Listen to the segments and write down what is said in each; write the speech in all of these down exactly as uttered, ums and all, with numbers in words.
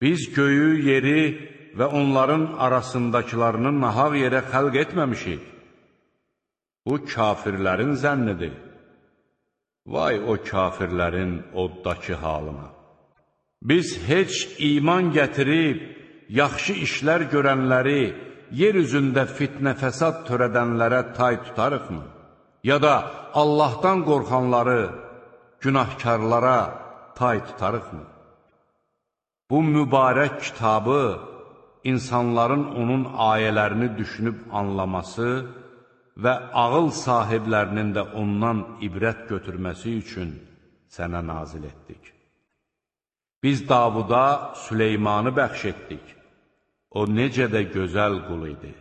Biz göyü, yeri və onların arasındakılarını nahaq yerə xəlq etməmişik. Bu kafirlərin zənnidir. Vay o kafirlərin oddakı halına. Biz heç iman gətirib, yaxşı işlər görənləri, yer üzündə fitnə fəsad törədənlərə tay tutarıqmı? Ya da Allahdan qorxanları, günahkarlara tay tutarıqmı? Bu mübarək kitabı insanların onun ayələrini düşünüb anlaması və ağıl sahiblərinin də ondan ibrət götürməsi üçün sənə nazil etdik. Biz Davuda Süleymanı bəxş etdik. O necə də gözəl qul idi.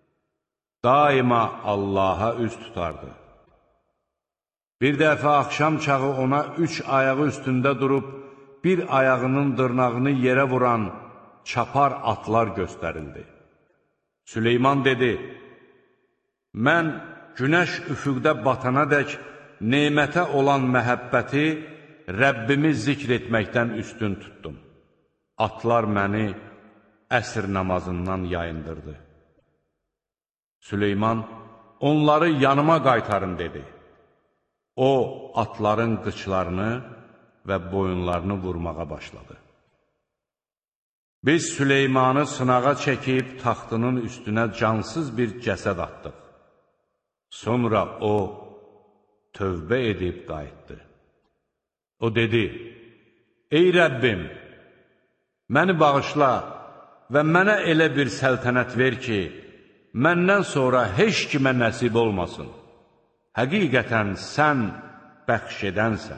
Daima Allaha üz tutardı. Bir dəfə axşam çağı ona üç ayağı üstündə durub, bir ayağının dırnağını yerə vuran çapar atlar göstərildi. Süleyman dedi, mən günəş üfüqdə batana dək nemətə olan məhəbbəti Rəbbimi zikr etməkdən üstün tutdum. Atlar məni əsr namazından yayındırdı. Süleyman, onları yanıma qaytarın dedi. O, atların qıçlarını və boyunlarını vurmağa başladı. Biz Süleymanı sınağa çəkib taxtının üstünə cansız bir cəsəd atdıq. Sonra o, tövbə edib qayıtdı. O dedi, ey Rəbbim, məni bağışla və mənə elə bir səltənət ver ki, məndən sonra heç kimə nəsib olmasın. Həqiqətən sən bəxş edənsən.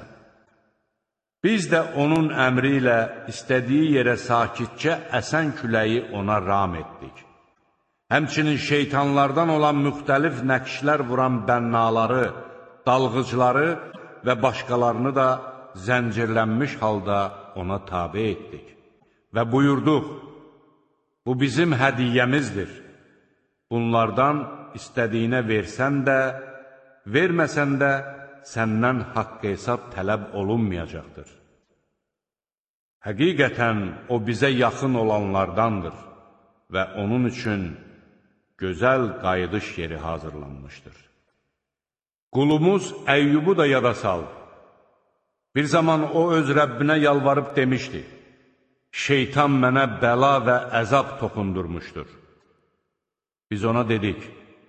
Biz də onun əmri ilə istədiyi yerə sakitcə əsən küləyi ona ram etdik. Həmçinin şeytanlardan olan müxtəlif nəqşlər vuran bənnaları, dalğıcları və başqalarını da zəncirlənmiş halda ona tabe etdik. Və buyurduq, bu bizim hədiyyəmizdir. Bunlardan istədiyinə versən də, verməsən də səndən haqq hesab tələb olunmayacaqdır. Həqiqətən o bizə yaxın olanlardandır və onun üçün gözəl qayıdış yeri hazırlanmışdır. Qulumuz Əyyubu da yada sal. Bir zaman o öz Rəbbinə yalvarıb demişdi, şeytan mənə bəla və əzab toxundurmuşdur. Biz ona dedik,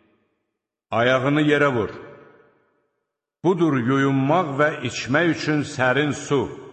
ayağını yerə vur. Budur yuyunmaq və içmək üçün sərin su.